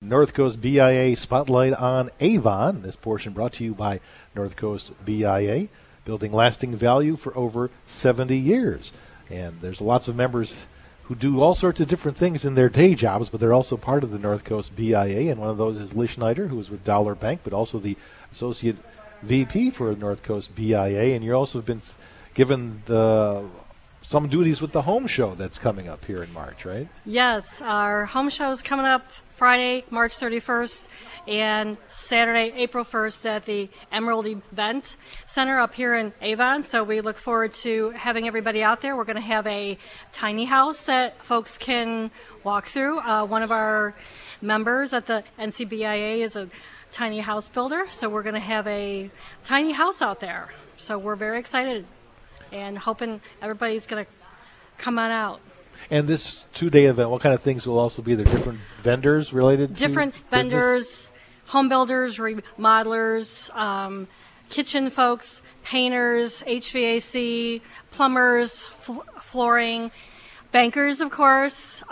North Coast BIA Spotlight on Avon. This portion brought to you by North Coast BIA, building lasting value for over 70 years. And there's lots of members who do all sorts of different things in their day jobs, but they're also part of the North Coast BIA, and one of those is Liz Schneider, who is with Dollar Bank, but also the Associate VP for North Coast BIA, and you've also been given some duties with the home show that's coming up here in March, right? Yes, our home show is coming up Friday, March 31st, and Saturday, April 1st at the Emerald Event Center up here in Avon. So we look forward to having everybody out there. We're going to have a tiny house that folks can walk through. One of our members at the NCBIA is a tiny house builder, so we're going to have a tiny house out there. So we're very excited and hoping everybody's going to come on out. And this two-day event, what kind of things will also be there? Different vendors related to different vendors, home builders, remodelers, kitchen folks, painters, HVAC, plumbers, flooring, bankers, of course,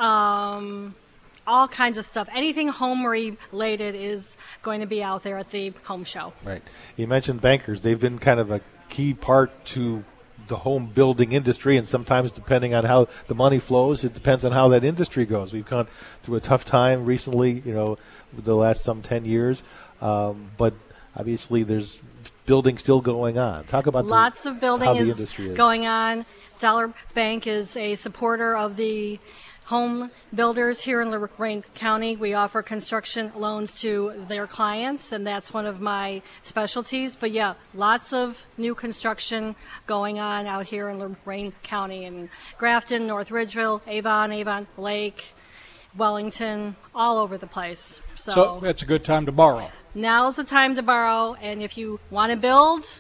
all kinds of stuff. Anything home related is going to be out there at the home show. Right. You mentioned bankers. They've been kind of a key part to the home building industry, and sometimes depending on how the money flows, it depends on how that industry goes. We've gone through a tough time recently, the last 10 years, but obviously there's building still going on. Talk about lots of building how the industry is going on. Dollar Bank is a supporter of the home builders here in Lorain County. We offer construction loans to their clients, and that's one of my specialties. But yeah, lots of new construction going on out here in Lorain County, in Grafton, North Ridgeville, Avon Lake, Wellington, all over the place. So it's a good time to borrow. Now's the time to borrow, and if you want to build,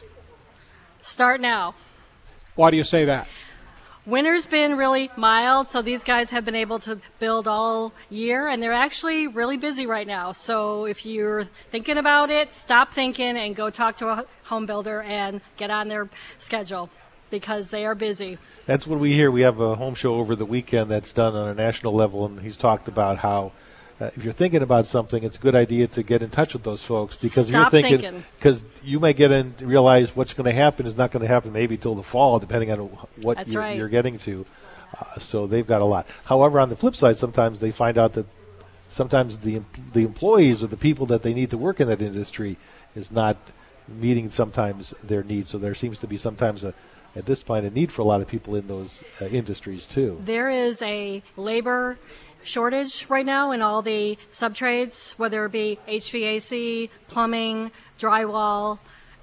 start now. Why do you say that? Winter's been really mild, so these guys have been able to build all year, and they're actually really busy right now. So if you're thinking about it, stop thinking and go talk to a home builder and get on their schedule, because they are busy. That's what we hear. We have a home show over the weekend that's done on a national level, and he's talked about how if you're thinking about something, it's a good idea to get in touch with those folks, because Stop you're thinking, because you may get in realize what's going to happen is not going to happen maybe till the fall, depending on what you're getting to. So they've got a lot. However, on the flip side, sometimes they find out that sometimes the employees or the people that they need to work in that industry is not meeting sometimes their needs. So there seems to be sometimes at this point a need for a lot of people in those industries too. There is a labor shortage right now in all the subtrades, whether it be HVAC, plumbing, drywall,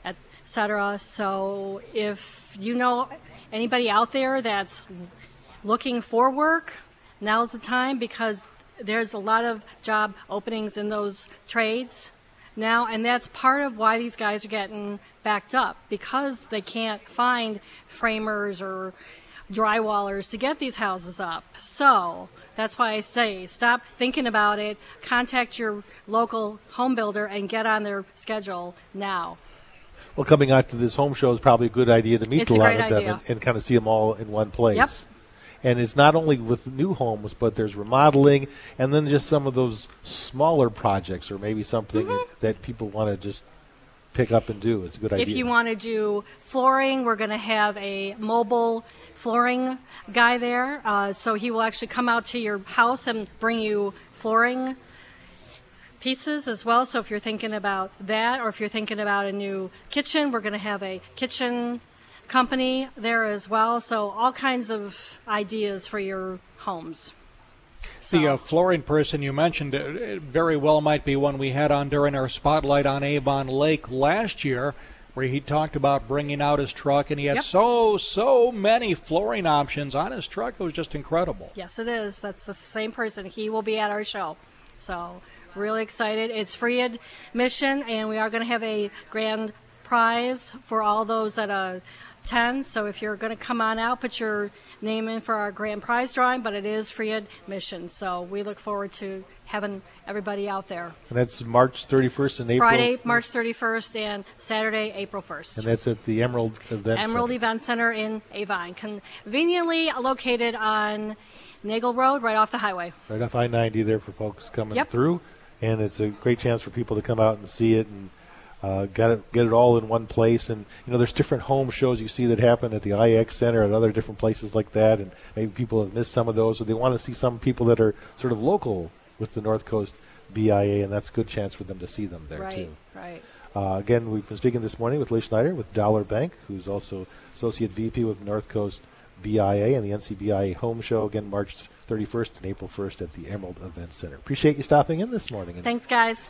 etc. So if you know anybody out there that's looking for work, now's the time, because there's a lot of job openings in those trades now, and that's part of why these guys are getting backed up, because they can't find framers or drywallers to get these houses up. So that's why I say stop thinking about it, contact your local home builder and get on their schedule now. Well, coming out to this home show is probably a good idea to meet a lot of them and kind of see them all in one place. Yep. And it's not only with new homes, but there's remodeling, and then just some of those smaller projects, or maybe something that people want to just pick up and do. It's a good idea. If you want to do flooring, we're going to have a mobile flooring guy there, so he will actually come out to your house and bring you flooring pieces as well. So if you're thinking about that, or if you're thinking about a new kitchen, we're going to have a kitchen company there as well. So all kinds of ideas for your homes. The flooring person you mentioned it very well might be one we had on during our Spotlight on Avon Lake last year, where he talked about bringing out his truck, and he had so many flooring options on his truck. It was just incredible. Yes, it is. That's the same person. He will be at our show. So really excited. It's free admission, and we are going to have a grand prize for all those that attend. So if you're going to come on out, put your name in for our grand prize drawing, but it is free admission. So we look forward to having everybody out there. And that's March 31st and April? Friday, March 31st, and Saturday, April 1st. And that's at the Emerald Event Center in Avon, conveniently located on Nagel Road, right off the highway. Right off I-90 there for folks coming through. and it's a great chance for people to come out and see it and get it all in one place. And there's different home shows you see that happen at the IX Center and other different places like that, and maybe people have missed some of those, or they want to see some people that are sort of local with the North Coast BIA, and that's a good chance for them to see them there too. Right. Again, we've been speaking this morning with Lee Schneider with Dollar Bank, who's also Associate VP with North Coast BIA and the NCBIA Home Show, again, March 31st and April 1st at the Emerald Event Center. Appreciate you stopping in this morning. Thanks, guys.